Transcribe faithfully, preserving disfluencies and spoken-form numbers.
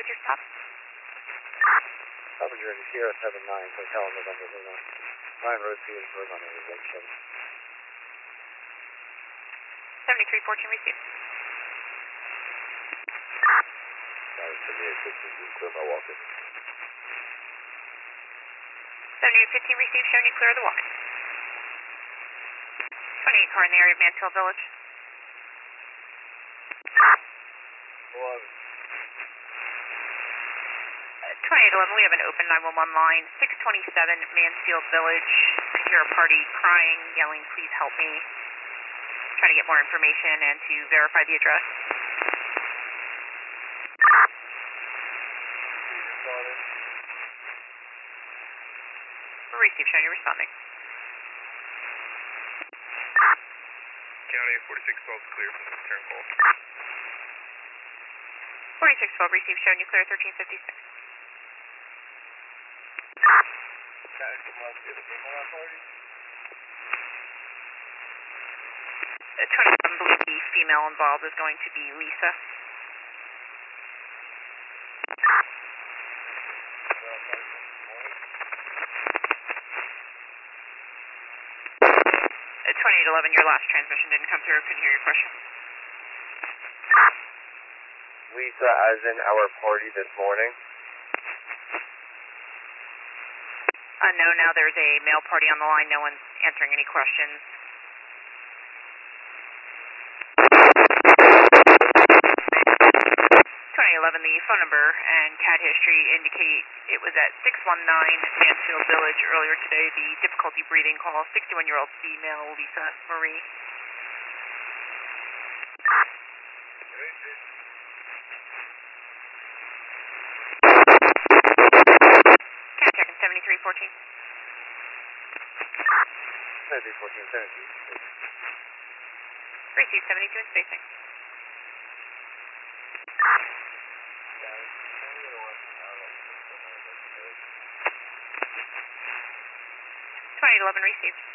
with your stop. Papa Jersey, Sierra seven nine, Hotel November Lima. Ryan Road, Petersburg on a reservation. seventy-three fourteen received. Sorry, seventy-eight fifteen, clear Milwaukee. seventy-eight fifteen received, showing you clear of the walk. twenty-eight car in the area of Mansfield Village. eleven. twenty-eight eleven, we have an open nine one one line, six twenty-seven Mansfield Village. I hear a party crying, yelling, please help me. Trying to get more information and to verify the address. Receive, showing you responding. County forty-six twelve clear from the return call. forty-six twelve received, showing you clear thirteen fifty-six. Uh, twenty-seven, believe the female involved is going to be Lisa. Uh, twenty-eight eleven, your last transmission didn't come through. Couldn't hear your question. Lisa, as in our party this morning. Uh, no, now there's a male party on the line. No one's answering any questions. twenty eleven, the phone number and C A D history indicate it was at six one nine Mansfield Village earlier today. The difficulty breathing call, sixty-one-year-old female, Lisa Marie. Can I check in seventy-three fourteen? seventy-three fourteen, seventy. Receive seventy-two in spacing. twenty eleven received.